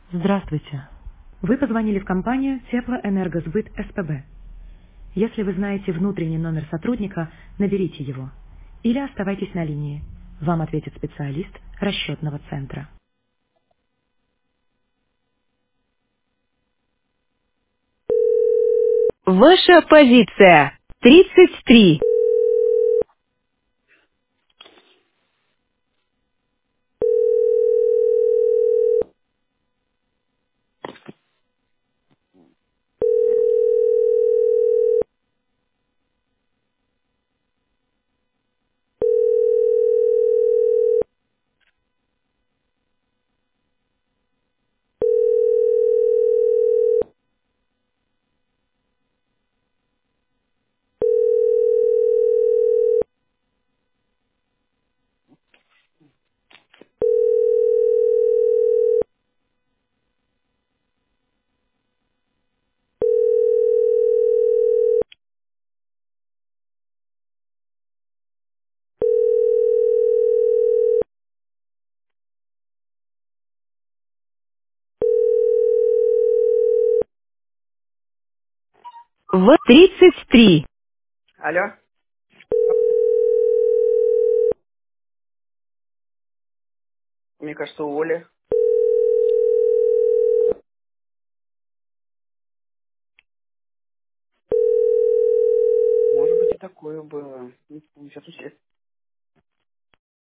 Здравствуйте. Вы позвонили в компанию Теплоэнергосбыт СПБ. Если вы знаете внутренний номер сотрудника, наберите его. Или оставайтесь на линии. Вам ответит специалист расчетного центра. Ваша позиция 33. В 33. Алло? Мне кажется, у Оли. Может быть, и такое было. Не помню, сейчас